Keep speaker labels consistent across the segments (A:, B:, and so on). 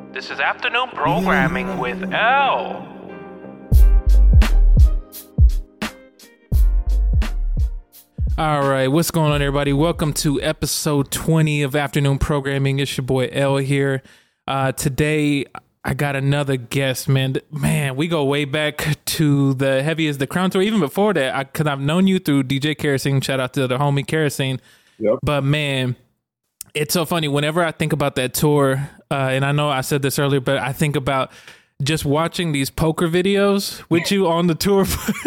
A: This is afternoon programming with L. All right, what's going on, everybody? Welcome to episode 20 of afternoon programming. It's your boy L here. Today, I got another guest, man. Man, we go way back to the Heavy is the Crown tour. Even before that, because I've known you through DJ Kerosene. Shout out to the homie Kerosene.
B: Yep.
A: But man, it's so funny. Whenever I think about that tour, and I know I said this earlier, but I think about just watching these poker videos with you on the tour,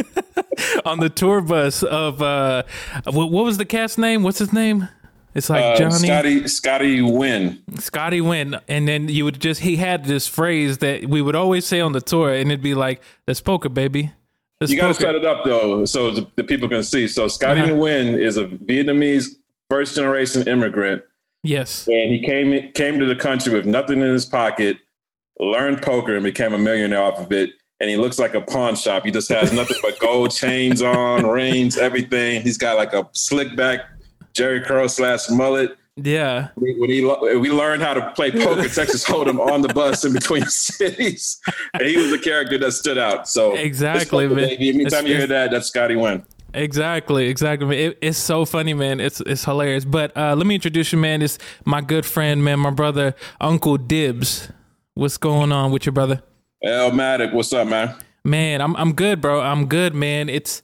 A: on the tour bus of, what was the cat's name? What's his name? It's like Johnny.
B: Scotty Wynn.
A: Scotty Wynn. And then he had this phrase that we would always say on the tour, and it'd be like, "Let's poker, baby."
B: You got to set it up, though, so the people can see. So Scotty Wynn is a Vietnamese first-generation immigrant.
A: Yes.
B: And he came to the country with nothing in his pocket, learned poker, and became a millionaire off of it. And he looks like a pawn shop. He just has nothing but gold chains on, rings, everything. He's got like a slick back Jerry Curl / mullet.
A: Yeah.
B: When we learned how to play poker, Texas Hold'em on the bus in between cities. And he was a character that stood out. So
A: exactly, man.
B: Anytime you hear that, that's Scotty Wynn. Exactly.
A: It's so funny, man. It's hilarious. But let me introduce you, man. It's my good friend, man, my brother, Uncle Dibs. What's going on with your brother?
B: Elmatic, what's up, man?
A: Man, I'm good, bro. I'm good, man. It's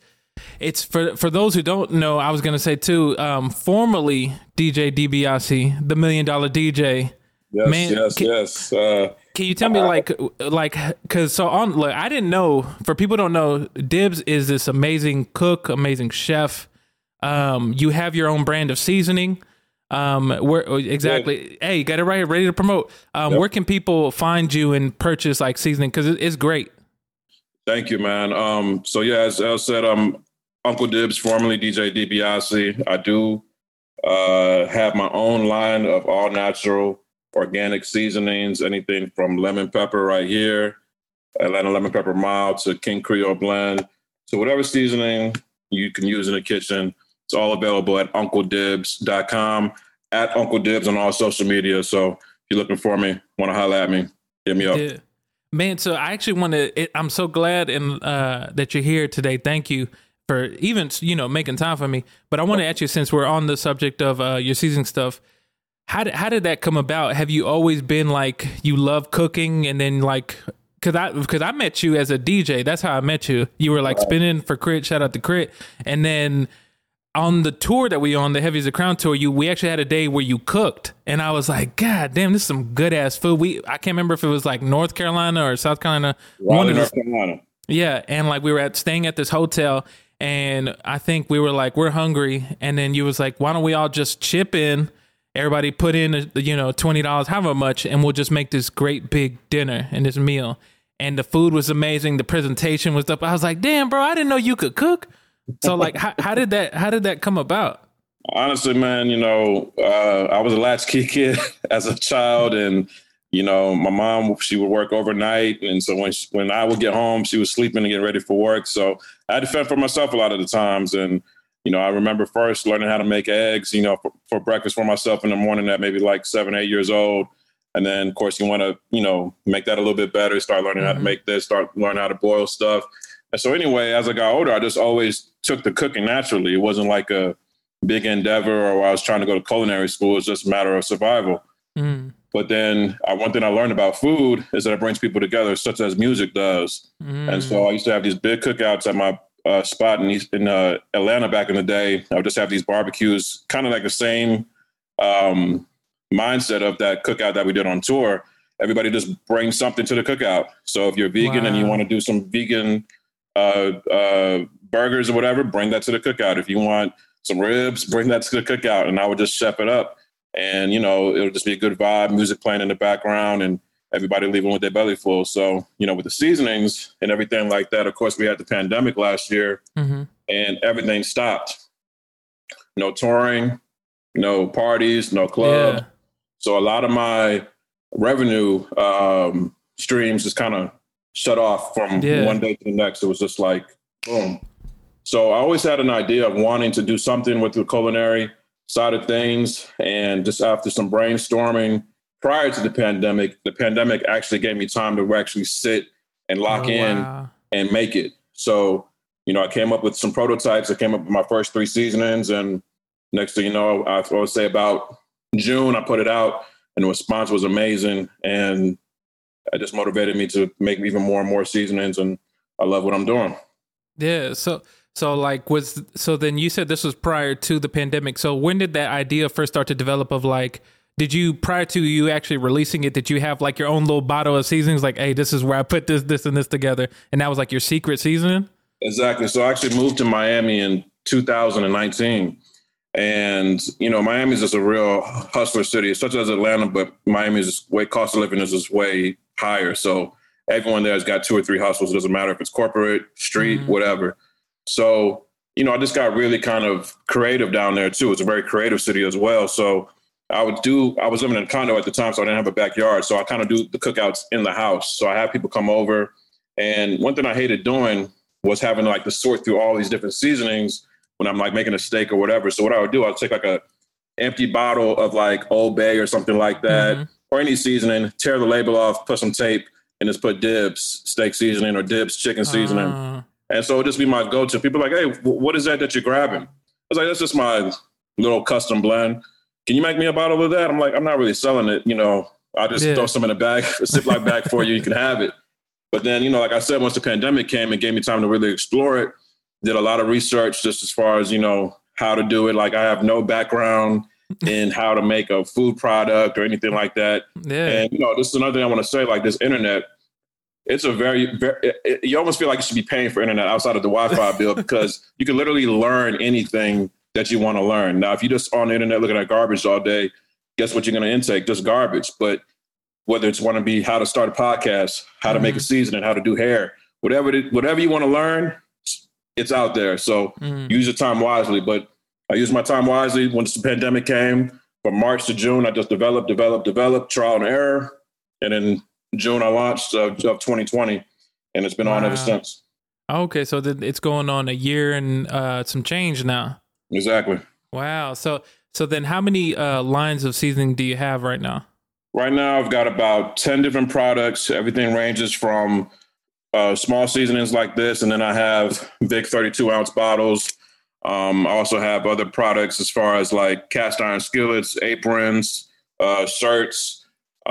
A: for those who don't know, I was gonna say too, formerly DJ DiBiase, the $1 Million DJ.
B: Yes,
A: man,
B: yes.
A: Can you tell me because look, I didn't know, for people who don't know, Dibs is this amazing cook, amazing chef. You have your own brand of seasoning. Where exactly? Hey, you got it right here, ready to promote.
B: Yep.
A: Where can people find you and purchase like seasoning? Because it's great.
B: Thank you, man. So yeah, as El said, I'm Uncle Dibs, formerly DJ DiBiase. I do have my own line of all natural organic seasonings, anything from lemon pepper right here, Atlanta lemon pepper mild, to King Creole blend. So whatever seasoning you can use in the kitchen, it's all available at UncleDibs.com, at Uncle Dibs on all social media. So if you're looking for me, want to holler at me, hit me up.
A: Yeah. Man, so I actually want to, I'm so glad that you're here today. Thank you for even, making time for me. But I want to ask you, since we're on the subject of your seasoning stuff, how did that come about? Have you always been like, you love cooking, and then like, because I met you as a DJ. That's how I met you. You were like spinning for Crit. Shout out to Crit. And then on the tour that we on, the Heavy is the Crown tour, we actually had a day where you cooked, and I was like, God damn, this is some good ass food. I can't remember if it was like North Carolina or South Carolina.
B: North Carolina.
A: Yeah, and like we were staying at this hotel, and I think we were like, we're hungry, and then you was like, why don't we all just chip in? Everybody put in, $20, however much, and we'll just make this great big dinner and this meal. And the food was amazing. The presentation was up. I was like, damn, bro, I didn't know you could cook. So like, how did that come about?
B: Honestly, man, I was a latchkey kid as a child, and my mom, she would work overnight, and so when I would get home, she was sleeping and getting ready for work. So I had to fend for myself a lot of the times, and I remember first learning how to make eggs, for breakfast for myself in the morning at maybe like 7, 8 years old. And then, of course, you want to, make that a little bit better, start learning how to make this, start learning how to boil stuff. And so anyway, as I got older, I just always took the cooking naturally. It wasn't like a big endeavor or I was trying to go to culinary school. It's just a matter of survival. Mm. But then one thing I learned about food is that it brings people together, such as music does. Mm. And so I used to have these big cookouts at my spot in Atlanta back in the day. I would just have these barbecues, kind of like the same mindset of that cookout that we did on tour. Everybody just brings something to the cookout. So if you're vegan and you want to do some vegan burgers or whatever, bring that to the cookout. If you want some ribs, bring that to the cookout. And I would just chef it up. And, it'll just be a good vibe, music playing in the background, and everybody leaving with their belly full. So, with the seasonings and everything like that, of course, we had the pandemic last year, and everything stopped. No touring, no parties, no club. Yeah. So a lot of my revenue streams just kind of shut off from one day to the next. It was just like, boom. So I always had an idea of wanting to do something with the culinary side of things. And just after some brainstorming prior to the pandemic actually gave me time to actually sit and lock in and make it. So, I came up with some prototypes. I came up with my first 3 seasonings. And next thing you know, I would say about June, I put it out and the response was amazing. And it just motivated me to make even more and more seasonings. And I love what I'm doing.
A: Yeah. So then you said this was prior to the pandemic. So when did that idea first start to develop of like, did you, prior to you actually releasing it, did you have like your own little bottle of seasonings? Like, hey, this is where I put this, and this together. And that was like your secret seasoning?
B: Exactly. So I actually moved to Miami in 2019. And, Miami is just a real hustler city, such as Atlanta, but Miami's cost of living is just way higher. So everyone there has got 2 or 3 hustles. It doesn't matter if it's corporate, street, whatever. So, I just got really kind of creative down there too. It's a very creative city as well. So I was living in a condo at the time, so I didn't have a backyard. So I kind of do the cookouts in the house. So I have people come over. And one thing I hated doing was having like to sort through all these different seasonings when I'm like making a steak or whatever. So what I would do, I'd take like a empty bottle of like Old Bay or something like that, or any seasoning, tear the label off, put some tape, and just put Dibs steak seasoning or Dibs chicken seasoning. And so it would just be my go-to. People are like, hey, what is that you're grabbing? I was like, that's just my little custom blend. Can you make me a bottle of that? I'm like, I'm not really selling it. I'll just throw some in a bag, a Ziploc bag for you. You can have it. But then, like I said, once the pandemic came, it gave me time to really explore it. Did a lot of research just as far as, how to do it. Like I have no background in how to make a food product or anything like that. Yeah. And, this is another thing I want to say, like this internet, it's a you almost feel like you should be paying for internet outside of the Wi-Fi bill because you can literally learn anything that you want to learn. Now, if you're just on the internet looking at garbage all day, guess what you're going to intake? Just garbage. But whether it's want to be how to start a podcast, how to make a seasoning, how to do hair, whatever you want to learn, it's out there. So use your time wisely. But I used my time wisely once the pandemic came. From March to June, I just developed, trial and error. And in June, I launched of 2020, and it's been on ever since.
A: Okay, so it's going on a year and some change now.
B: Exactly.
A: Wow. So then how many lines of seasoning do you have right now?
B: Right now, I've got about 10 different products. Everything ranges from small seasonings like this, and then I have big 32-ounce bottles. I also have other products as far as like cast iron skillets, aprons, shirts,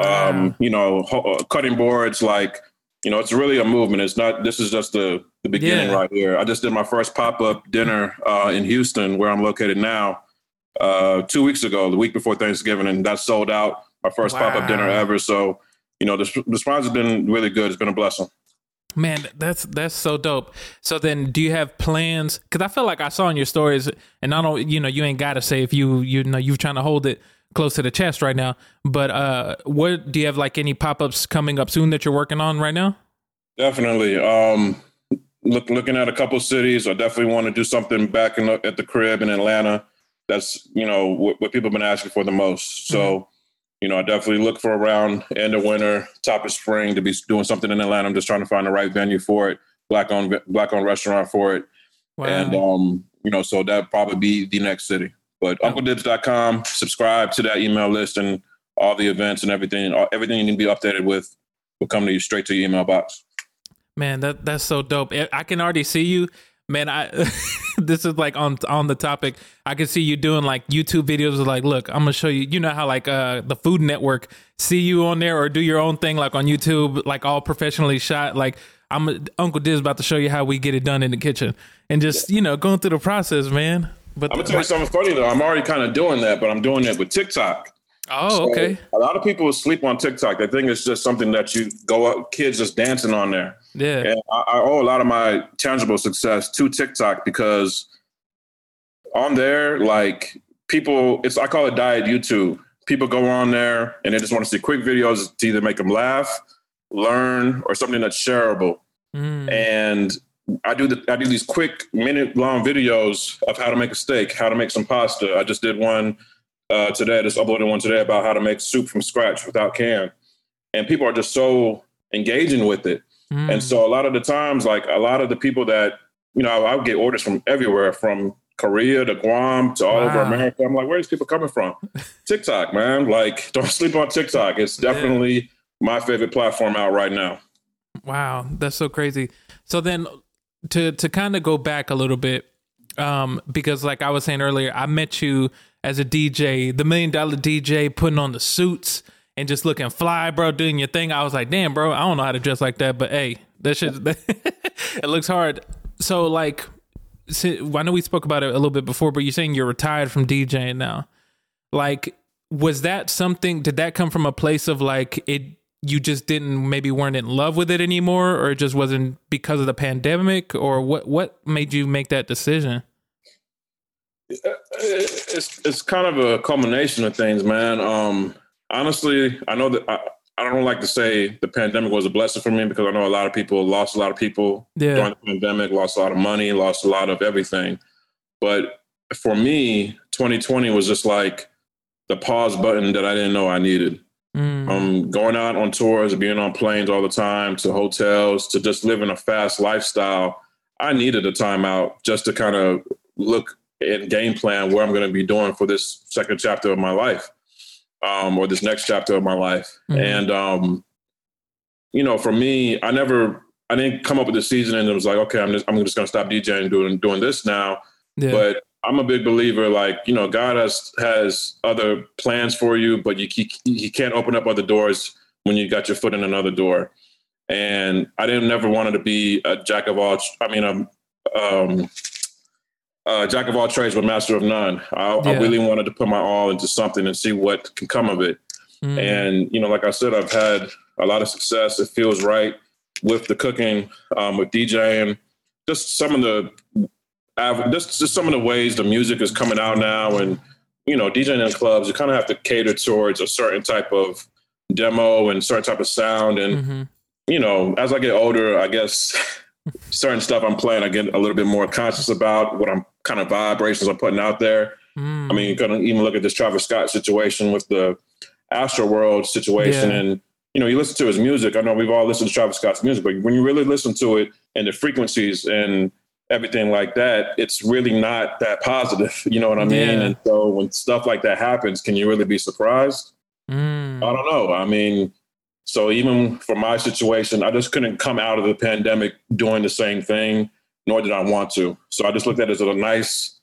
B: cutting boards. Like, it's really a movement. It's not, this is just the beginning right here. I just did my first pop-up dinner in Houston, where I'm located now, 2 weeks ago, the week before Thanksgiving, and that sold out. My first pop-up dinner ever. So, the response has been really good. It's been a blessing.
A: Man, that's so dope. So then do you have plans? Because I feel like I saw in your stories, and I don't, you ain't got to say if you're trying to hold it close to the chest right now. But what do you have like any pop-ups coming up soon that you're working on right now?
B: Definitely. Looking at a couple cities. I definitely want to do something back at the crib in Atlanta. That's, what people have been asking for the most. So, I definitely look for around end of winter, top of spring to be doing something in Atlanta. I'm just trying to find the right venue for it, black-owned restaurant for it. Wow. And, so that'd probably be the next city. But UncleDibs.com, subscribe to that email list, and all the events and everything you need to be updated with will come to you straight to your email box. Man,
A: that's so dope. I can already see you. Man, this is like on the topic. I can see you doing like YouTube videos of like, look, I'm gonna show you. You know how like the Food Network see you on there or do your own thing like on YouTube, like all professionally shot. Like Uncle Dibs about to show you how we get it done in the kitchen, and just going through the process, man. But
B: I'm gonna tell you something funny though. I'm already kind of doing that, but I'm doing it with TikTok.
A: Oh, okay.
B: So a lot of people sleep on TikTok. They think it's just something that you go up, kids just dancing on there.
A: Yeah.
B: And I owe a lot of my tangible success to TikTok because on there, like people, I call it diet YouTube. People go on there and they just want to see quick videos to either make them laugh, learn, or something that's shareable. And I do these quick minute-long videos of how to make a steak, how to make some pasta. I just did one today. I just uploaded one today about how to make soup from scratch without can. And people are just so engaging with it. And so a lot of the times, like a lot of the people that, I would get orders from everywhere, from Korea to Guam to all over
A: Wow.
B: America. I'm like, where are these people coming from? TikTok, man. Like, don't sleep on TikTok. It's definitely my favorite platform out right now.
A: Wow, that's so crazy. So then to kind of go back a little bit, because like I was saying earlier, I met you as a DJ, the $1 Million DJ, putting on the suits and just looking fly, bro, doing your thing. I was like, damn, bro, I don't know how to dress like that, but hey, that shit, it looks hard. So like, I know we spoke about it a little bit before, but you're saying you're retired from DJing now. Like, was that something, did that come from a place of like, you just weren't in love with it anymore, or it just wasn't because of the pandemic, or what made you make that decision?
B: It's kind of a culmination of things, man. Honestly, I know that I don't like to say the pandemic was a blessing for me, because I know a lot of people lost a lot of people during the pandemic, lost a lot of money, lost a lot of everything. But for me, 2020 was just like the pause button that I didn't know I needed. Going out on tours, being on planes all the time, to hotels, to just living a fast lifestyle. I needed a timeout just to kind of look and game plan what I'm going to be doing for this second chapter of my life, or this next chapter of my life. And, for me, I didn't come up with the season and it was like, okay, I'm just going to stop DJing and doing this now. Yeah. But I'm a big believer, like, God has other plans for you, but you can't open up other doors when you got your foot in another door. And I never wanted to be a jack of all trades, but master of none. I really wanted to put my all into something and see what can come of it. And, like I said, I've had a lot of success. It feels right with the cooking, with DJing, just some of the ways the music is coming out now. And, DJing in clubs, you kind of have to cater towards a certain type of demo and certain type of sound. And, as I get older, I guess certain stuff I'm playing, I get a little bit more conscious about what kind of vibrations I'm putting out there. I mean, you can even look at this Travis Scott situation with the Astroworld situation. And, you listen to his music. I know we've all listened to Travis Scott's music, but when you really listen to it and the frequencies and everything like that, it's really not that positive. You know what I mean? And so when stuff like that happens, can you really be surprised? I don't know. I mean, so even for my situation, I just couldn't come out of the pandemic doing the same thing, nor did I want to. So I just looked at it as a nice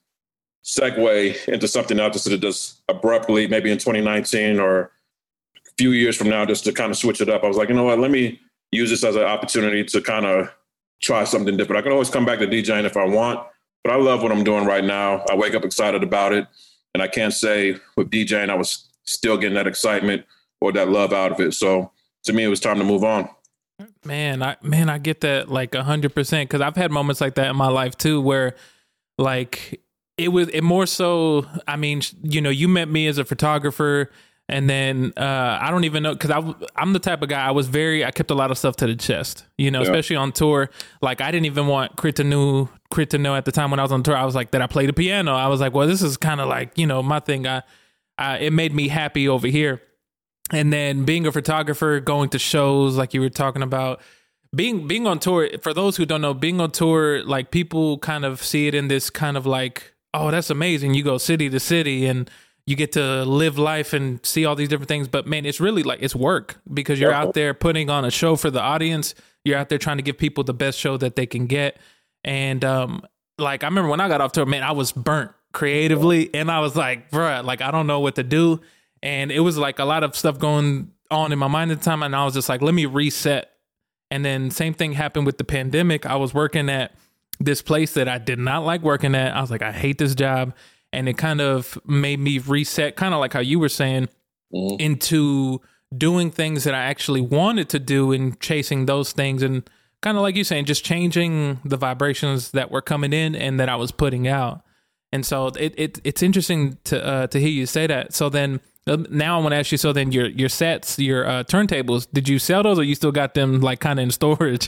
B: segue into something else, instead of just abruptly, maybe in 2019 or a few years from now, just to kind of switch it up. I was like, you know what, let me use this as an opportunity to kind of try something different. I can always come back to DJing if I want, but I love what I'm doing right now. I wake up excited about it. And I can't say with DJing, I was still getting that excitement or that love out of it. So to me, it was time to move on.
A: Man, I get that like 100%, because I've had moments like that in my life too, where like it more so, I mean, you met me as a photographer, and then I don't even know, because I'm the type of guy, I kept a lot of stuff to the chest, especially on tour. Like, I didn't even want Crit to know at the time when I was on tour. I was like, that I play the piano. I was like, well, this is kind of like, my thing. It made me happy over here. And then being a photographer, going to shows like you were talking about, being on tour, for those who don't know, being on tour, like people kind of see it in this kind of like, oh, that's amazing. You go city to city and you get to live life and see all these different things. But man, it's really like, it's work, because you're out there putting on a show for the audience. You're out there trying to give people the best show that they can get. And like, I remember when I got off tour, man, I was burnt creatively, and I was like, bruh, like, I don't know what to do. And it was like a lot of stuff going on in my mind at the time. And I was just like, let me reset. And then same thing happened with the pandemic. I was working at this place that I did not like working at. I was like, I hate this job. And it kind of made me reset, kind of like how you were saying, into doing things that I actually wanted to do and chasing those things. And kind of like you saying, just changing the vibrations that were coming in and that I was putting out. And so it's interesting to hear you say that. So then now I want to ask you, so then your sets, your turntables, did you sell those, or you still got them like kind of in storage?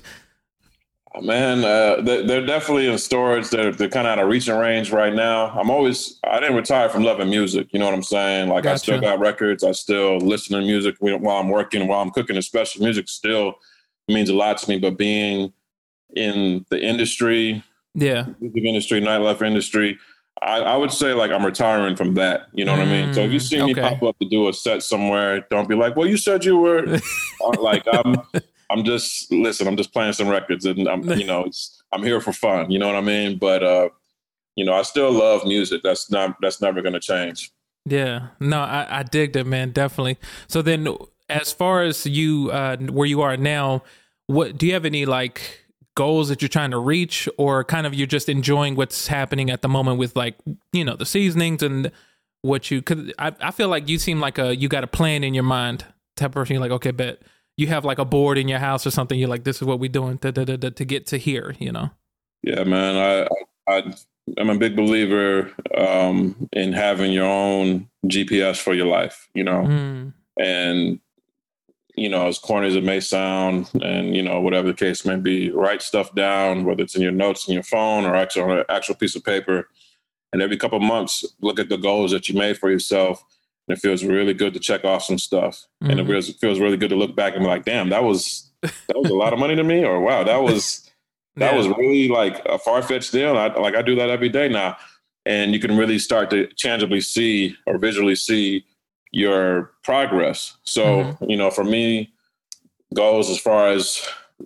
B: Man, they're definitely in storage. They're kind of out of reaching range right now. I didn't retire from loving music. You know what I'm saying? Like, gotcha. I still got records. I still listen to music while I'm working, while I'm cooking, especially. Music still means a lot to me. But being in the industry, music industry, nightlife industry, I would say like I'm retiring from that. You know what I mean? So if you see me pop up to do a set somewhere, don't be like, well, you said you were like, I'm just playing some records and I'm here for fun. You know what I mean? But, I still love music. That's never going to change.
A: Yeah, no, I dig that, man. Definitely. So then as far as you, where you are now, what do you have any like goals that you're trying to reach, or kind of you're just enjoying what's happening at the moment with like, the seasonings and what you could, I feel like you seem like you got a plan in your mind type of person. You're like, okay, bet you have like a board in your house or something. You're like, this is what we're doing to get to here,
B: Yeah, man. I'm a big believer in having your own GPS for your life, and as corny as it may sound, and whatever the case may be, write stuff down, whether it's in your notes in your phone or actually on an actual piece of paper. And every couple of months, look at the goals that you made for yourself. And it feels really good to check off some stuff. Mm-hmm. And it feels really good to look back and be like, damn, that was a lot of money to me, or wow, that was really like a far-fetched deal. I do that every day now. And you can really start to tangibly see or visually see your progress. So, for me, goals as far as,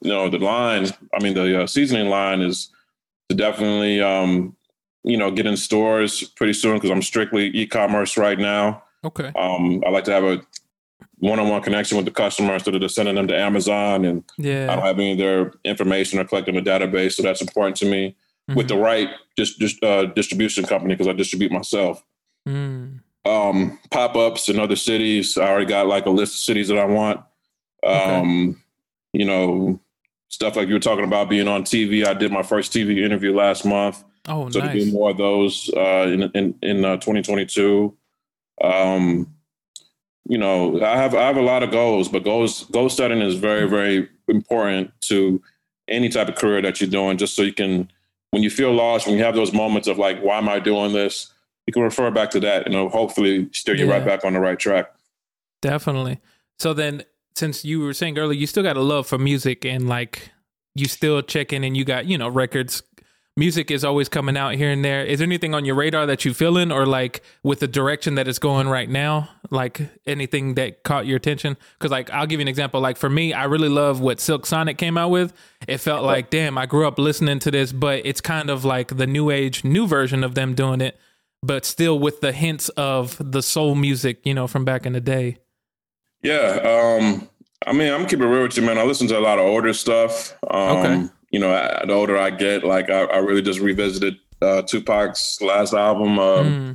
B: the seasoning line is to definitely, get in stores pretty soon, because I'm strictly e-commerce right now.
A: Okay.
B: I like to have a one-on-one connection with the customer instead of just sending them to Amazon, and I don't have any of their information or collecting a database. So that's important to me with the right distribution company, because I distribute myself. Pop-ups in other cities. I already got like a list of cities that I want. Stuff like you were talking about being on TV. I did my first TV interview last month.
A: Oh,
B: so
A: nice.
B: to do more of those in 2022. I have a lot of goals, but goal setting is very, very important to any type of career that you're doing, just so you can, when you feel lost, when you have those moments of like, why am I doing this? You can refer back to that and hopefully steer you right back on the right track.
A: Definitely. So then, since you were saying earlier, you still got a love for music, and like you still check in and you got, records. Music is always coming out here and there. Is there anything on your radar that you feeling, or like with the direction that it's going right now, like anything that caught your attention? Because like, I'll give you an example. Like for me, I really love what Silk Sonic came out with. It felt like, damn, I grew up listening to this, but it's kind of like the new version of them doing it, but still with the hints of the soul music, from back in the day.
B: Yeah. I'm keeping it real with you, man. I listen to a lot of older stuff.
A: Okay.
B: The older I get, like I really just revisited Tupac's last album,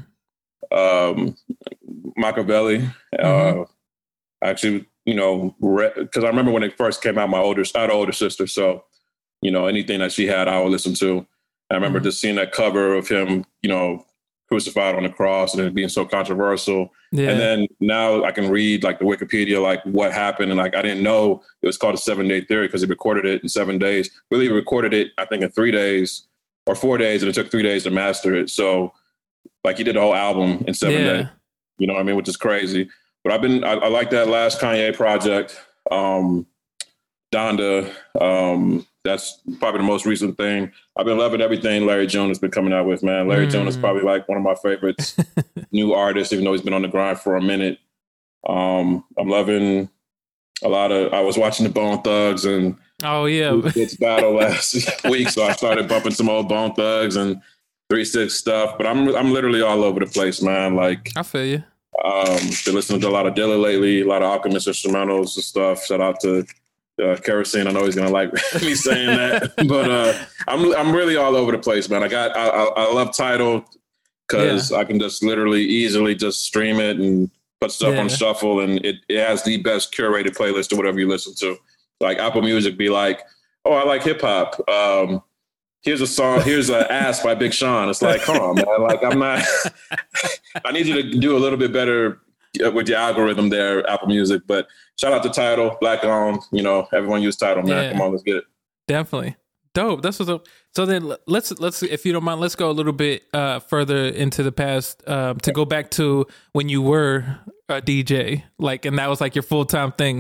B: Machiavelli. Actually, because I remember when it first came out, I had an older sister, so anything that she had, I would listen to. I remember just seeing that cover of him, crucified on the cross, and it being so controversial. Yeah. And then now I can read like the Wikipedia, like what happened. And like, I didn't know it was called a 7-day theory because he recorded it in 7 days. Really recorded it, I think in 3 days or 4 days. And it took 3 days to master it. So like he did the whole album in 7 days, which is crazy. But I like that last Kanye project. Donda, that's probably the most recent thing. I've been loving everything Larry June has been coming out with, man. Larry June is probably like one of my favorites new artists, even though he's been on the grind for a minute. I'm loving I was watching the Bone Thugs and it's battle last week, so I started bumping some old Bone Thugs and 3 6 stuff. But I'm literally all over the place, man. Like
A: I feel you.
B: Been listening to a lot of Dilla lately, a lot of Alchemist instrumentals and stuff. Shout out to Kerosene. I know he's gonna like me saying that, but I'm really all over the place, man. I love Tidal because I can just literally easily just stream it and put stuff on shuffle, and it has the best curated playlist to whatever you listen to. Like Apple Music be like, oh, I like hip hop. Here's a song. Here's an Ass by Big Sean. It's like, come on, man. Like I'm not. I need you to do a little bit better with your algorithm there, Apple Music. But shout out to Tidal, Black owned. Everyone use Tidal, man. Yeah. Come on, let's get it.
A: Definitely dope. That's what's up. So then let's if you don't mind, let's go a little bit further into the past to go back to when you were a DJ, like, and that was like your full-time thing.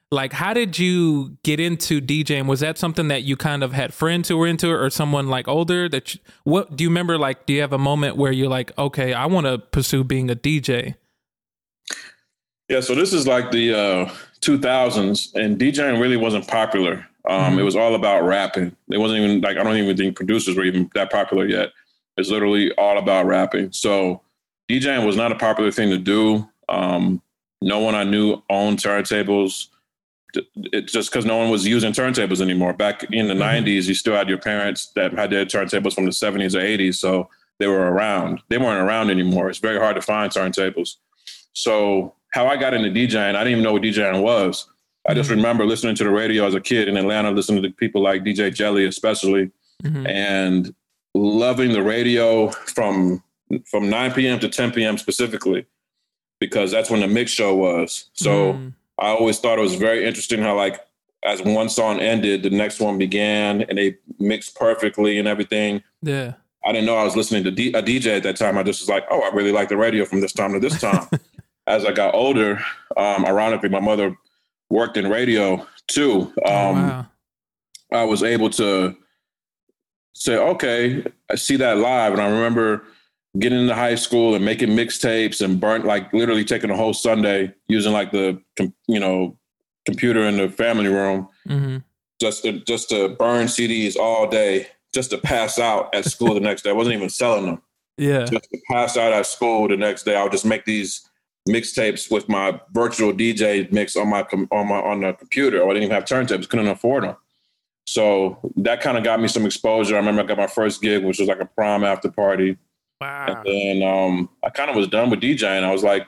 A: Like, how did you get into DJing? Was that something that you kind of had friends who were into it, or someone like older what do you remember? Like, do you have a moment where you're like, okay, I want to pursue being a DJ?
B: Yeah. So this is like the 2000s, and DJing really wasn't popular. It was all about rapping. It wasn't even like, I don't even think producers were even that popular yet. It's literally all about rapping. So DJing was not a popular thing to do. No one I knew owned turntables. It's just because no one was using turntables anymore. Back in the 90s, you still had your parents that had their turntables from the 70s or 80s. So they were around. They weren't around anymore. It's very hard to find turntables. So how I got into DJing, I didn't even know what DJing was. I just remember listening to the radio as a kid in Atlanta, listening to people like DJ Jelly especially, and loving the radio from 9 p.m. to 10 p.m. specifically, because that's when the mix show was. So I always thought it was very interesting how, like, as one song ended, the next one began, and they mixed perfectly and everything.
A: Yeah.
B: I didn't know I was listening to a DJ at that time. I just was like, oh, I really like the radio from this time to this time. As I got older, ironically, my mother worked in radio too.
A: Wow.
B: I was able to say, okay, I see that live. And I remember getting into high school and making mixtapes and like literally taking a whole Sunday using like the, computer in the family room, just to burn CDs all day, just to pass out at school the next day. I wasn't even selling them.
A: Yeah.
B: Just to pass out at school the next day. I would just make these mixtapes with my virtual DJ mix on the computer. I didn't even have turntables, couldn't afford them. So that kind of got me some exposure. I remember I got my first gig, which was like a prom after party.
A: Wow.
B: And then I kind of was done with DJing. I was like,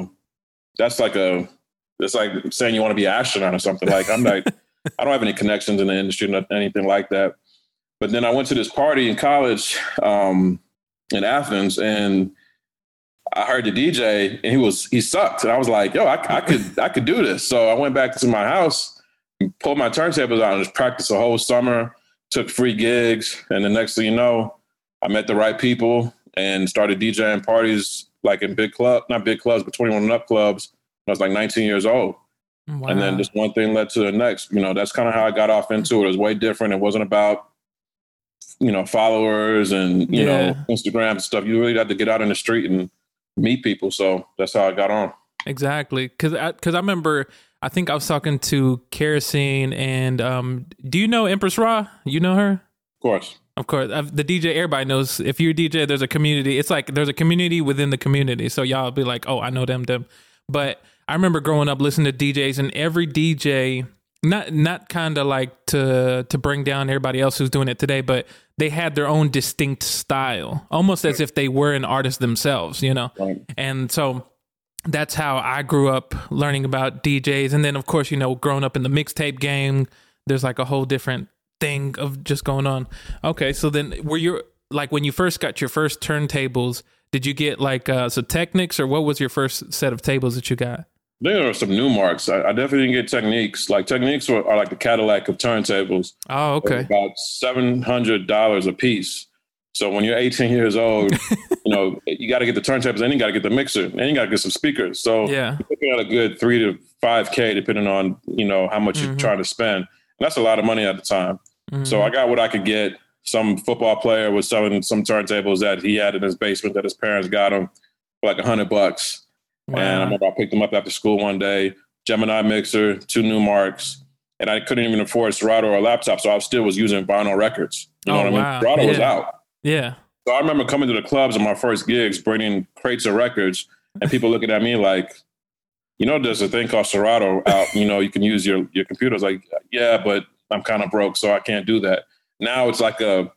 B: it's like saying you want to be an astronaut or something. Like, I'm like, I don't have any connections in the industry, or anything like that. But then I went to this party in college in Athens, and I heard the DJ, and he sucked. And I was like, yo, I could do this. So I went back to my house and pulled my turntables out and just practiced the whole summer, took free gigs. And the next thing you know, I met the right people and started DJing parties, like in not big clubs, but 21 and up clubs. I was like 19 years old. Wow. And then just one thing led to the next. That's kind of how I got off into it. It was way different. It wasn't about, followers and, Instagram and stuff. You really had to get out in the street and meet people. So that's how I got on.
A: Exactly. Cause I remember, I think I was talking to Kerosene and, do you know Empress Ra? You know her? Of course. The DJ, everybody knows if you're a DJ, there's a community. It's like, there's a community within the community. So y'all be like, oh, I know them. But I remember growing up listening to DJs, and every DJ, not kind of like to bring down everybody else who's doing it today, but they had their own distinct style, almost as if they were an artist themselves, Right. And so that's how I grew up learning about DJs. And then, of course, growing up in the mixtape game, there's like a whole different thing of just going on. Okay, so then were you, like, when you first got your first turntables, did you get like some Technics, or what was your first set of tables that you got?
B: There are some Numarks. I definitely didn't get Techniques. Like, Techniques are like the Cadillac of turntables.
A: Oh, okay.
B: They're about $700 a piece. So when you're 18 years old, you got to get the turntables, and you got to get the mixer, and you got to get some speakers. So
A: yeah,
B: you're looking at a good $3,000 to $5,000, depending on, how much you're trying to spend. And that's a lot of money at the time. So I got what I could get. Some football player was selling some turntables that he had in his basement that his parents got him for like $100. Wow. And I remember I picked them up after school one day, Gemini mixer, 2 Numarks, and I couldn't even afford Serato or a laptop. So I still was using vinyl records. You know what I mean? Serato was out.
A: Yeah.
B: So I remember coming to the clubs on my first gigs, bringing crates of records, and people looking at me like, there's a thing called Serato out, you can use your computer. I was like, yeah, but I'm kind of broke, so I can't do that. Now it's like a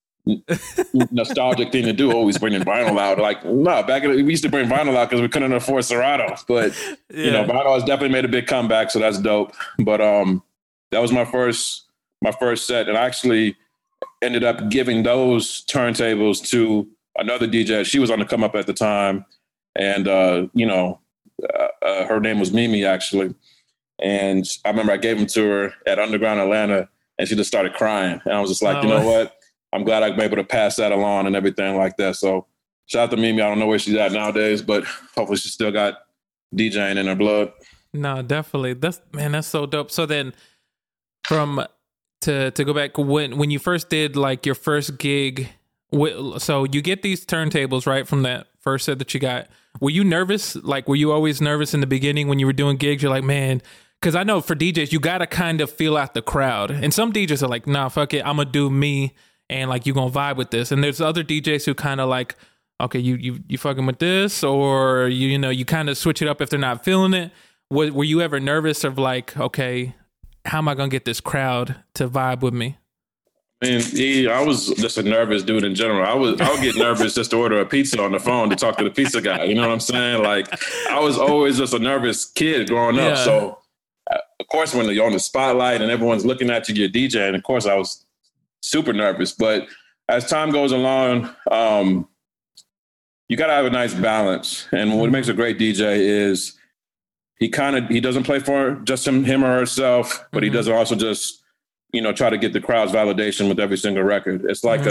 B: nostalgic thing to do, always bringing vinyl out. Like, no, we used to bring vinyl out because we couldn't afford Serato. But, vinyl has definitely made a big comeback, so that's dope. But that was my first set. And I actually ended up giving those turntables to another DJ. She was on the come up at the time. And, her name was Mimi, actually. And I remember I gave them to her at Underground Atlanta, and she just started crying. And I was just like, you know what? I'm glad I'm able to pass that along and everything like that. So shout out to Mimi. I don't know where she's at nowadays, but hopefully she still got DJing in her blood.
A: No, definitely. That's so dope. So then from to go back when you first did like your first gig, so you get these turntables right from that first set that you got. Were you nervous? Like, were you always nervous in the beginning when you were doing gigs? You're like, man, because I know for DJs, you got to kind of feel out the crowd. And some DJs are like, nah, fuck it. I'm going to do me. And like, you going to vibe with this. And there's other DJs who kind of like, okay, you fucking with this, or you kind of switch it up if they're not feeling it. Were you ever nervous of like, okay, how am I going to get this crowd to vibe with me?
B: I was just a nervous dude in general. I would get nervous just to order a pizza on the phone to talk to the pizza guy. You know what I'm saying? Like, I was always just a nervous kid growing up. So, of course, when you're on the spotlight and everyone's looking at you, you're DJing, of course, I was super nervous. But as time goes along, you got to have a nice balance. And what makes a great DJ is he doesn't play for just him or herself, but he doesn't also just, try to get the crowd's validation with every single record. It's like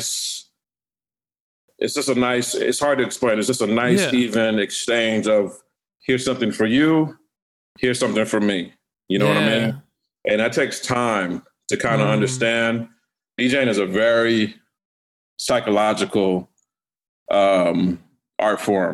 B: it's hard to explain. It's just a nice, even exchange of here's something for you, here's something for me. You know what I mean? And that takes time to kind of understand. DJing is a very psychological art form.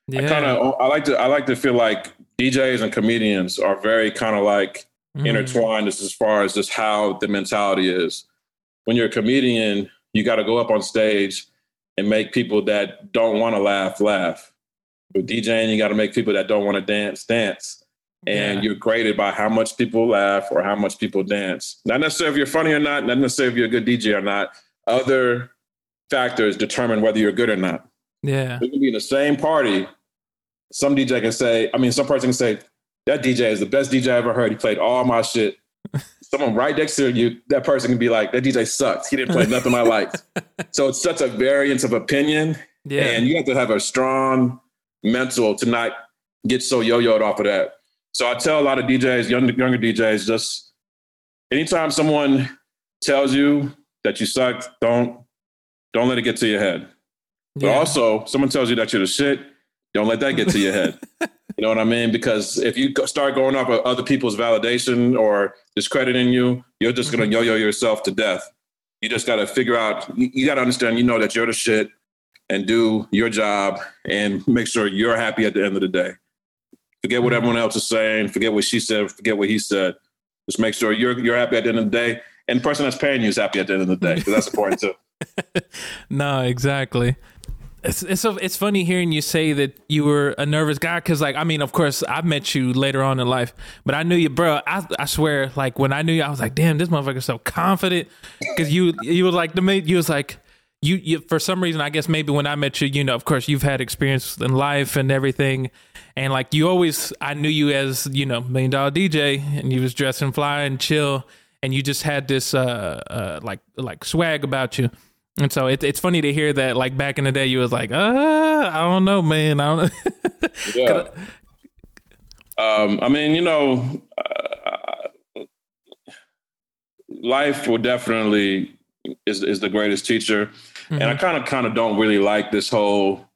B: I like to feel like DJs and comedians are very kind of like intertwined as far as just how the mentality is. When you're a comedian, you got to go up on stage and make people that don't want to laugh. With DJing, you got to make people that don't want to dance. And you're graded by how much people laugh or how much people dance. Not necessarily if you're funny or not necessarily if you're a good DJ or not. Other factors determine whether you're good or not. Yeah. We can be in the same party. Some person can say, that DJ is the best DJ I ever heard. He played all my shit. Someone right next to you, that person can be like, that DJ sucks. He didn't play nothing I liked. So it's such a variance of opinion. Yeah. And you have to have a strong mental to not get so yo-yoed off of that. So I tell a lot of DJs, younger DJs, just anytime someone tells you that you suck, don't let it get to your head. But also, someone tells you that you're the shit, don't let that get to your head. You know what I mean? Because if you start going off of other people's validation or discrediting you, you're just going to yo-yo yourself to death. You just got to figure out, you got to understand, that you're the shit and do your job and make sure you're happy at the end of the day. Forget what everyone else is saying. Forget what she said. Forget what he said. Just make sure you're happy at the end of the day. And the person that's paying you is happy at the end of the day. Because that's important too.
A: No, exactly. It's funny hearing you say that you were a nervous guy because, of course, I met you later on in life, but I knew you, bro. I swear, like, when I knew you, I was like, damn, this motherfucker's so confident because you were like, you was like, you for some reason, I guess maybe when I met you, of course, you've had experience in life and everything. And like I knew you as, $1 million DJ and you was dressing fly and chill and you just had this like swag about you. And so it's funny to hear that, like, back in the day, you was like, I don't know, man. I don't know.
B: Yeah. Life will definitely is the greatest teacher. Mm-hmm. And I kind of don't really like this whole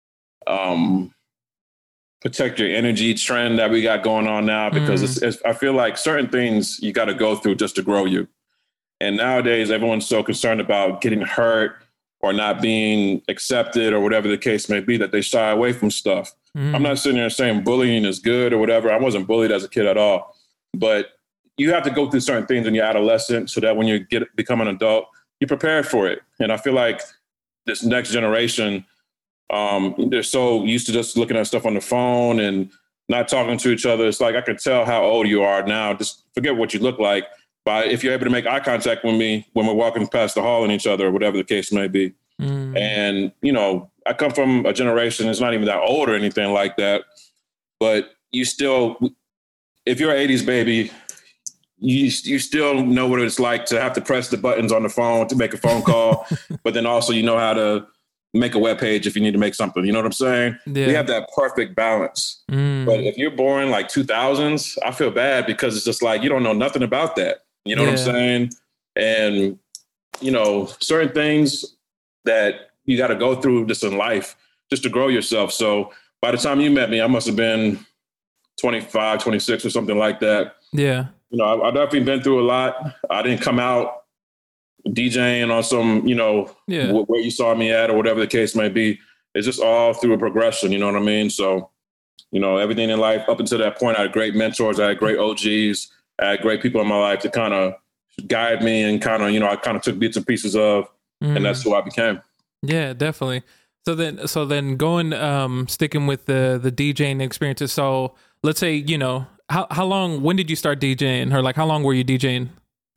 B: protect your energy trend that we got going on now, because I feel like certain things you got to go through just to grow you. And nowadays, everyone's so concerned about getting hurt or not being accepted or whatever the case may be that they shy away from stuff. I'm not sitting there saying bullying is good or whatever. I wasn't bullied as a kid at all. But you have to go through certain things when you're adolescent so that when you become an adult, you're prepared for it. And I feel like this next generation, they're so used to just looking at stuff on the phone and not talking to each other. It's like I can tell how old you are now. Just forget what you look like. But if you're able to make eye contact with me when we're walking past the hall and each other, or whatever the case may be. And, I come from a generation that's not even that old or anything like that. But you still, if you're an 80s baby, you still know what it's like to have to press the buttons on the phone to make a phone call. But then also, you know how to make a web page if you need to make something. You know what I'm saying? Yeah. We have that perfect balance. But if you're born like 2000s, I feel bad because it's just like, you don't know nothing about that. You know what I'm saying? And, certain things that you got to go through just in life just to grow yourself. So by the time you met me, I must have been 25, 26 or something like that.
A: Yeah.
B: You know, I've definitely been through a lot. I didn't come out DJing on some, you know, where you saw me at or whatever the case may be. It's just all through a progression, you know what I mean? So, you know, everything in life up until that point, I had great mentors, I had great OGs, I had great people in my life to kind of guide me and kind of, you know, I kind of took bits and pieces of, and that's who I became.
A: Yeah, definitely. So then going, sticking with the DJing experiences. So let's say, you know, how long, when did you start DJing, or like how long were you DJing?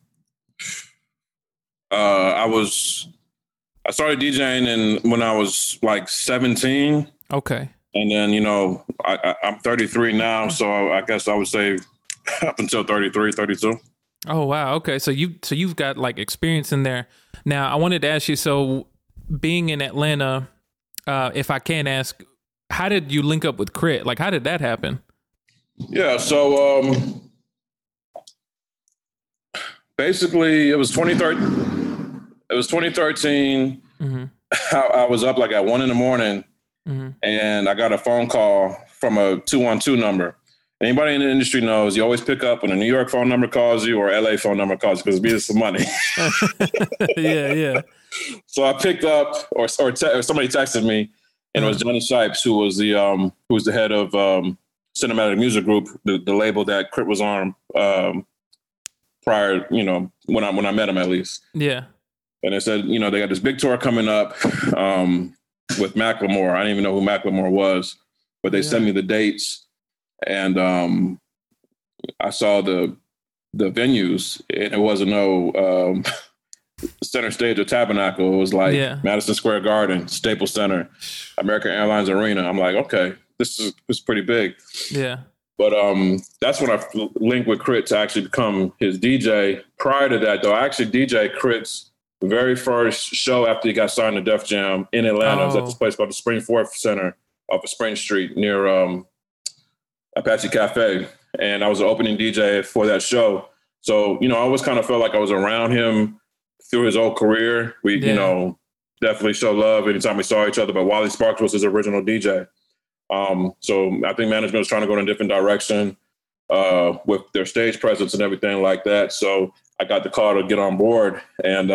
B: I started DJing when I was like 17.
A: Okay.
B: And then, you know, I'm 33 now. So I guess I would say up until 33, 32.
A: Oh, wow. Okay. So you've got like experience in there. Now I wanted to ask you, so being in Atlanta, if I can ask, how did you link up with K.R.I.T.? Like, how did that happen? Yeah.
B: So, basically it was 2013. Mm-hmm. I was up like at 1 a.m. Mm-hmm. And I got a phone call from a 212 number. Anybody in the industry knows you always pick up when a New York phone number calls you or LA phone number calls you because it means some money.
A: Yeah.
B: So I picked up, or somebody texted me, and it was Johnny Shipes, who was the head of Cinematic Music Group, the label that K.R.I.T. was on prior, you know, when I met him at least.
A: Yeah.
B: And they said, you know, they got this big tour coming up with Macklemore. I didn't even know who Macklemore was, but they sent me the dates. And I saw the venues, and it wasn't no Center Stage or Tabernacle. It was like Madison Square Garden, Staples Center, American Airlines Arena. I'm like, okay, this is pretty big.
A: Yeah.
B: But that's when I linked with K.R.I.T. to actually become his DJ. Prior to that, though, I actually DJ K.R.I.T.'s very first show after he got signed to Def Jam in Atlanta. It was at this place called the Spring Fourth Center off of Spring Street near Apache Cafe. And I was an opening DJ for that show. So, you know, I always kind of felt like I was around him through his whole career. We, you know, definitely show love anytime we saw each other. But Wally Sparks was his original DJ. So I think management was trying to go in a different direction with their stage presence and everything like that. So I got the call to get on board. And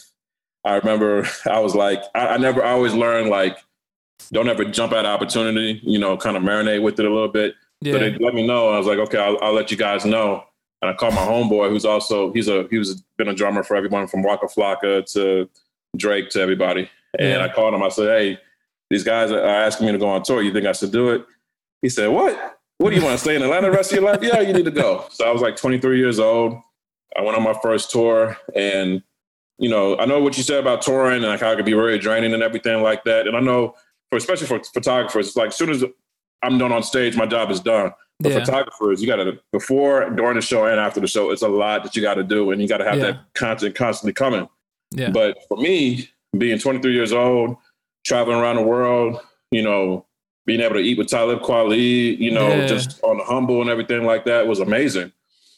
B: I remember I was like, I always learned, like, don't ever jump at opportunity, you know, kind of marinate with it a little bit. Yeah. So they let me know. I was like, okay, I'll let you guys know. And I called my homeboy, who's also, he's been a drummer for everyone from Waka Flocka to Drake to everybody. And I called him. I said, hey, these guys are asking me to go on tour. You think I should do it? He said, what? What do you want to stay in Atlanta the rest of your life? Yeah, you need to go. So I was like 23 years old. I went on my first tour, and, you know, I know what you said about touring and like how it could be very draining and everything like that. And I know, especially for photographers, it's like as soon as I'm done on stage, my job is done. But photographers, you got to, before, during the show, and after the show, it's a lot that you got to do, and you got to have that content constantly coming. Yeah. But for me, being 23 years old, traveling around the world, you know, being able to eat with Talib Kweli, you know, just on the humble and everything like that was amazing.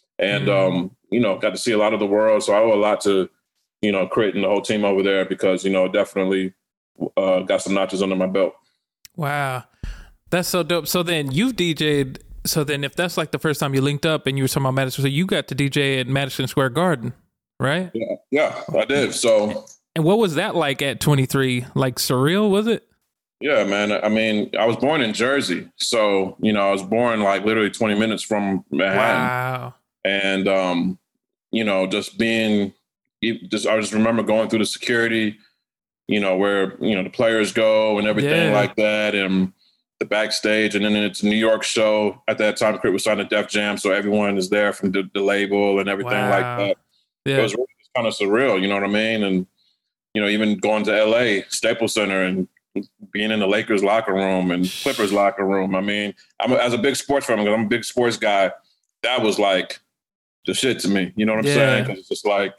B: And, you know, got to see a lot of the world. So I owe a lot to, you know, K.R.I.T. and the whole team over there because, you know, definitely got some notches under my belt.
A: Wow. That's so dope. So then you've DJ'd. So then if that's like the first time you linked up and you were talking about Madison, so you got to DJ at Madison Square Garden, right?
B: Yeah, I did. So.
A: And what was that like at 23? Like surreal, was it?
B: Yeah, man. I mean, I was born in Jersey. So, you know, I was born like literally 20 minutes from Manhattan.
A: Wow.
B: And, you know, I just remember going through the security, you know, where, you know, the players go and everything like that. And the backstage, and then it's a New York show. At that time, K.R.I.T. was signed to Def Jam, so everyone is there from the label and everything like that. Yeah. It was really kind of surreal, you know what I mean? And, you know, even going to LA, Staples Center, and being in the Lakers locker room and Clippers locker room. I mean, as a big sports fan, because I'm a big sports guy, that was like the shit to me. You know what I'm saying? Because it's just like,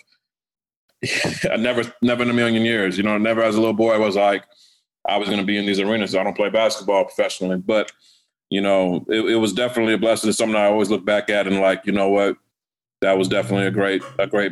B: I never in a million years, you know, never as a little boy was like, I was going to be in these arenas. I don't play basketball professionally, but, you know, it was definitely a blessing. It's something I always look back at and like, you know what, that was definitely a great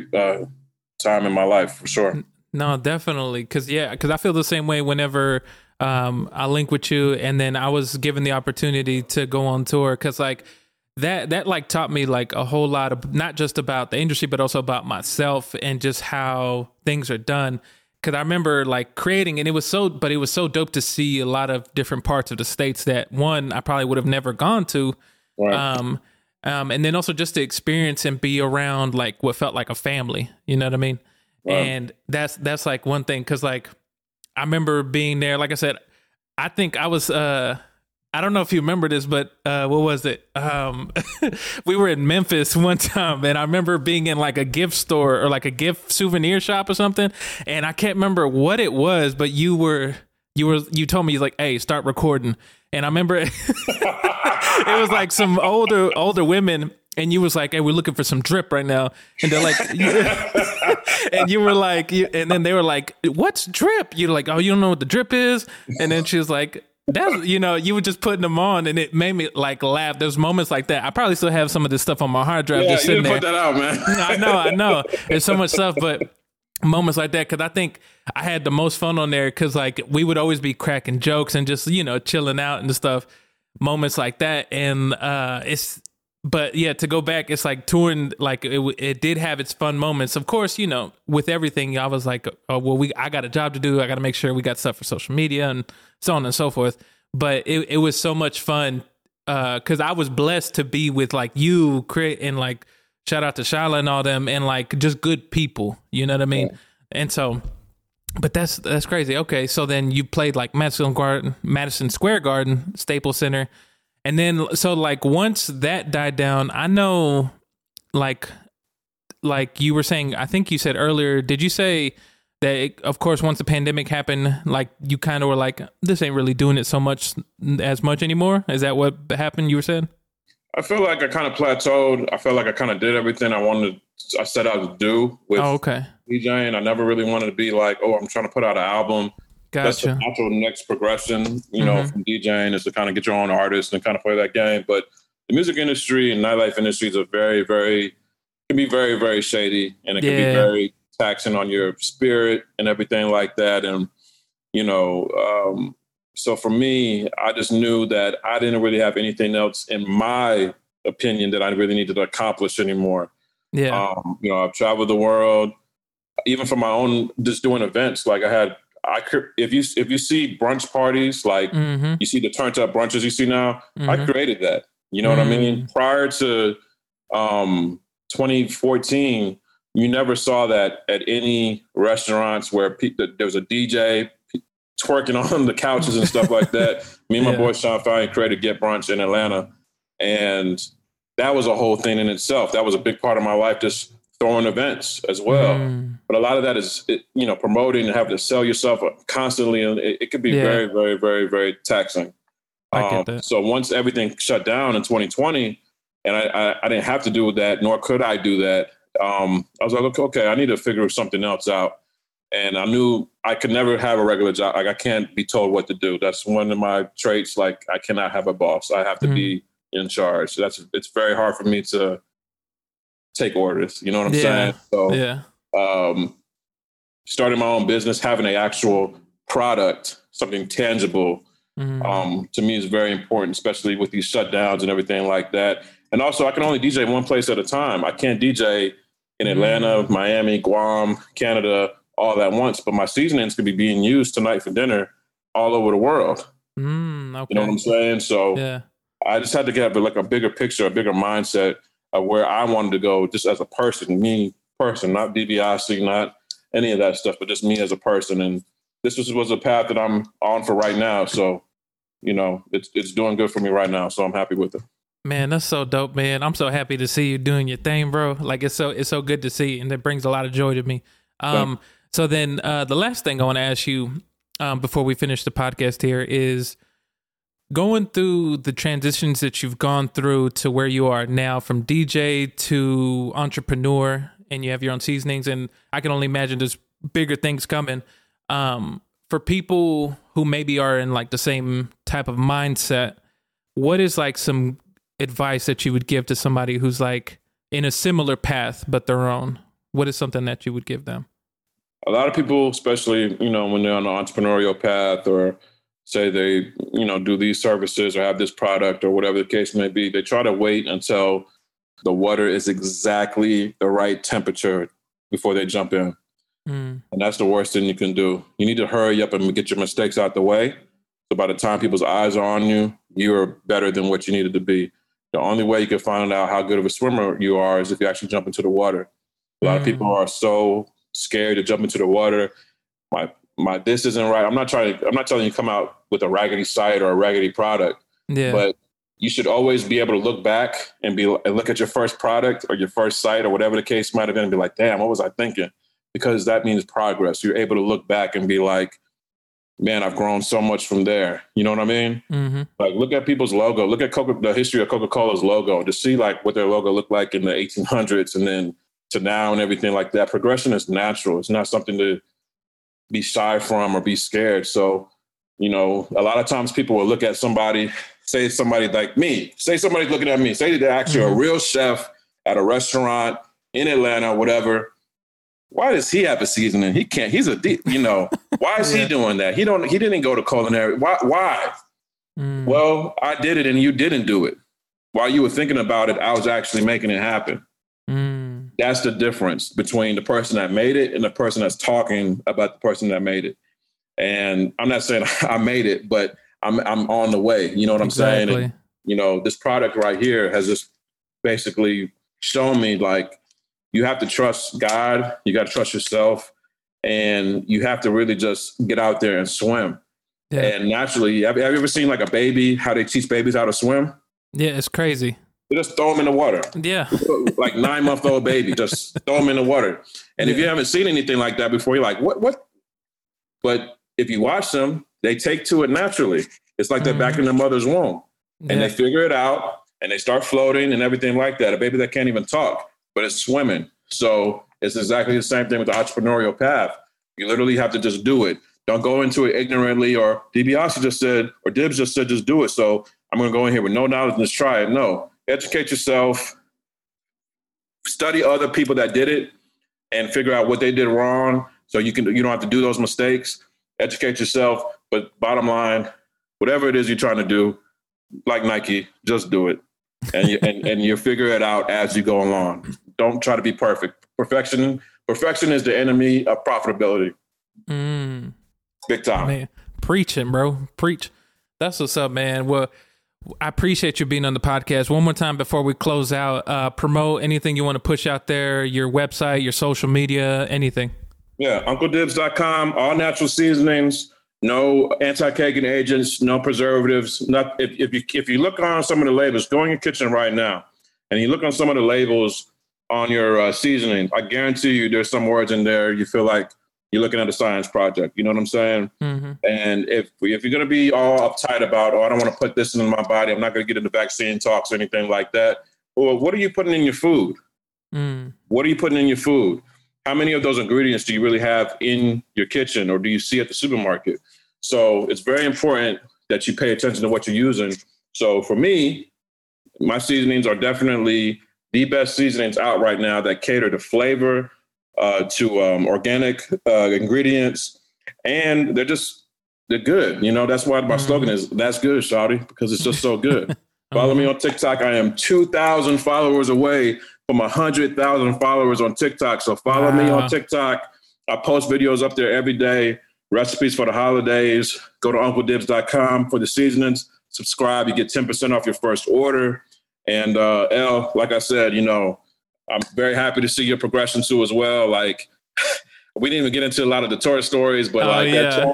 B: time in my life for sure.
A: No, definitely. Cause I feel the same way whenever I link with you, and then I was given the opportunity to go on tour. Cause like, that like taught me like a whole lot of not just about the industry, but also about myself and just how things are done. Cause I remember like creating, and it was so dope to see a lot of different parts of the States that one, I probably would have never gone to. Right. And then also just to experience and be around like what felt like a family, you know what I mean? Right. And that's like one thing. Cause like, I remember being there, like I said, I think I was, I don't know if you remember this, but what was it? We were in Memphis one time, and I remember being in like a gift store or like a gift souvenir shop or something, and I can't remember what it was, but you told me, like, hey, start recording, and I remember it was like some older women. And you was like, hey, we're looking for some drip right now. And they're like, and you were like, and then they were like, what's drip? You're like, oh, you don't know what the drip is? And then she was like, that's, you were just putting them on, and it made me like laugh. There's moments like that. I probably still have some of this stuff on my hard drive.
B: Yeah,
A: just sitting
B: you didn't
A: there.
B: Put that out, man.
A: I know. There's so much stuff, but moments like that, because I think I had the most fun on there because like we would always be cracking jokes and just, chilling out and stuff. Moments like that. And but yeah, to go back, it's like touring, like it did have its fun moments. Of course, with everything, I was like, oh, well, I got a job to do. I got to make sure we got stuff for social media and so on and so forth. But it was so much fun because I was blessed to be with like you, and like shout out to Shala and all them, and like just good people. You know what I mean? Yeah. And so, but that's crazy. Okay, so then you played like Madison Square Garden, Staples Center. And then, so like once that died down, I know, like you were saying, I think you said earlier, did you say that, of course, once the pandemic happened, like you kind of were like, this ain't really doing it as much anymore? Is that what happened? You were saying?
B: I feel like I kind of plateaued. I felt like I kind of did everything I set out to do with DJing. I never really wanted to be like, oh, I'm trying to put out an album. Gotcha. That's the natural next progression, from DJing is to kind of get your own artist and kind of play that game. But the music industry and nightlife industries are can be very, very shady, and it can be very taxing on your spirit and everything like that. And, so for me, I just knew that I didn't really have anything else, in my opinion, that I really needed to accomplish anymore. Yeah. I've traveled the world, even for my own, just doing events. Like if you see brunch parties, like you see the turned up brunches you see now, I created that. You know what I mean? Prior to 2014, you never saw that at any restaurants where there was a DJ twerking on the couches and stuff like that. Me and my boy Sean Fine created Get Brunch in Atlanta, and that was a whole thing in itself. That was a big part of my life, just throwing events as well. But a lot of that is, promoting and having to sell yourself constantly. And it could be very, very, very, very taxing.
A: I get that.
B: So once everything shut down in 2020 and I didn't have to do that, nor could I do that. I was like, okay, I need to figure something else out. And I knew I could never have a regular job. Like I can't be told what to do. That's one of my traits. Like I cannot have a boss. I have to be in charge. So it's very hard for me to take orders. You know what I'm saying? So starting my own business, having an actual product, something tangible, to me is very important, especially with these shutdowns and everything like that. And also I can only DJ one place at a time. I can't DJ in Atlanta, Miami, Guam, Canada, all at once, but my seasonings could be being used tonight for dinner all over the world. Okay. You know what I'm saying? So I just had to get like a bigger picture, a bigger mindset of where I wanted to go just as a person, not DiBiase, not any of that stuff, but just me as a person. And this was a path that I'm on for right now. So, it's doing good for me right now. So I'm happy with it.
A: Man, that's so dope, man. I'm so happy to see you doing your thing, bro. Like it's so good to see, and it brings a lot of joy to me. So then the last thing I want to ask you before we finish the podcast here is going through the transitions that you've gone through to where you are now, from DJ to entrepreneur, and you have your own seasonings, and I can only imagine there's bigger things coming. For people who maybe are in like the same type of mindset, what is like some advice that you would give to somebody who's like in a similar path but their own? What is something that you would give them?
B: A lot of people, especially, when they're on an entrepreneurial path or say they, do these services or have this product or whatever the case may be, they try to wait until the water is exactly the right temperature before they jump in. And that's the worst thing you can do. You need to hurry up and get your mistakes out the way. So by the time people's eyes are on you, you're better than what you needed to be. The only way you can find out how good of a swimmer you are is if you actually jump into the water. A lot of people are so scared to jump into the water. This isn't right. I'm not telling you to come out with a raggedy site or a raggedy product. Yeah. But you should always be able to look back and look at your first product or your first site or whatever the case might have been and be like, damn, what was I thinking? Because that means progress. You're able to look back and be like, man, I've grown so much from there. You know what I mean? Mm-hmm. Like, look at people's logo. Look at the history of Coca-Cola's logo to see like what their logo looked like in the 1800s and then to now and everything like that. Progression is natural. It's not something to be shy from or be scared. So, a lot of times people will look at somebody, say somebody like me, say somebody's looking at me, say they're actually a real chef at a restaurant in Atlanta, whatever. Why does he have a seasoning? He can't. He's why is he doing that? He didn't go to culinary. Why? Well, I did it and you didn't do it. While you were thinking about it, I was actually making it happen. That's the difference between the person that made it and the person that's talking about the person that made it. And I'm not saying I made it, but I'm on the way. You know what I'm saying? And, this product right here has just basically shown me like, you have to trust God. You got to trust yourself. And you have to really just get out there and swim. Yeah. And naturally, have you ever seen like a baby, how they teach babies how to swim?
A: Yeah, it's crazy.
B: They just throw them in the water.
A: Yeah.
B: Like 9-month-old baby, just throw them in the water. And if you haven't seen anything like that before, you're like, what? But if you watch them, they take to it naturally. It's like they're back in their mother's womb. And they figure it out and they start floating and everything like that. A baby that can't even talk, but it's swimming. So it's exactly the same thing with the entrepreneurial path. You literally have to just do it. Don't go into it ignorantly or DiBiase just said, or Dibs just said, just do it. So I'm going to go in here with no knowledge and just try it. No, educate yourself, study other people that did it and figure out what they did wrong. So you don't have to do those mistakes, educate yourself. But bottom line, whatever it is you're trying to do, like Nike, just do it. And you figure it out as you go along. Don't try to be perfect. Perfection is the enemy of profitability. Big time.
A: Man, preaching, bro. Preach. That's what's up, man. Well, I appreciate you being on the podcast. One more time before we close out, promote anything you want to push out there, your website, your social media, anything.
B: Yeah, UncleDibs.com, all natural seasonings, no anti-caking agents, no preservatives. If you look on some of the labels, go in your kitchen right now, and you look on some of the labels on your seasoning, I guarantee you there's some words in there you feel like you're looking at a science project. You know what I'm saying? Mm-hmm. And if you're going to be all uptight about, I don't want to put this in my body, I'm not going to get into vaccine talks or anything like that. Well, what are you putting in your food? What are you putting in your food? How many of those ingredients do you really have in your kitchen or do you see at the supermarket? So it's very important that you pay attention to what you're using. So for me, my seasonings are definitely the best seasonings out right now that cater to flavor, to organic ingredients, and they're good. That's why my slogan is "That's good, shawty," because it's just so good. Follow me on TikTok. I am 2,000 followers away from 100,000 followers on TikTok. So follow me on TikTok. I post videos up there every day, recipes for the holidays. Go to UncleDibs.com for the seasonings. Subscribe. You get 10% off your first order. And L, like I said, I'm very happy to see your progression too as well. Like, we didn't even get into a lot of the tour stories, but that tour,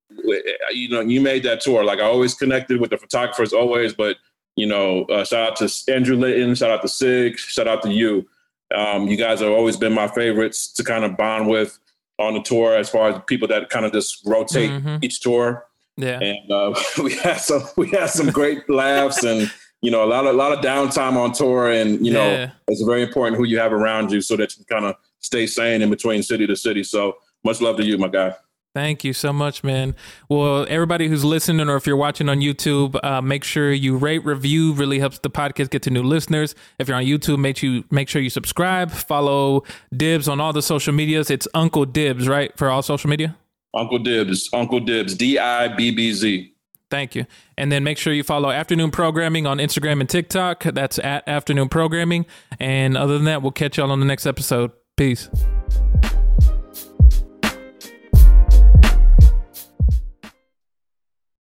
B: you made that tour. Like, I always connected with the photographers always, but shout out to Andrew Litton, shout out to Sig, shout out to you. You guys have always been my favorites to kind of bond with on the tour as far as people that kind of just rotate each tour. Yeah. And we had some great laughs and a lot of downtime on tour, and it's very important who you have around you so that you kind of stay sane in between city to city. So much love to you, my guy.
A: Thank you so much, man. Well, everybody who's listening, or if you're watching on YouTube, make sure you rate, review. Really helps the podcast get to new listeners. If you're on YouTube, make sure you subscribe. Follow Dibs on all the social medias. It's Uncle Dibs, right, for all social media?
B: Uncle Dibbs, DIBBZ.
A: Thank you. And then make sure you follow Afternoon Programming on Instagram and TikTok. That's at Afternoon Programming. And other than that, we'll catch y'all on the next episode. Peace.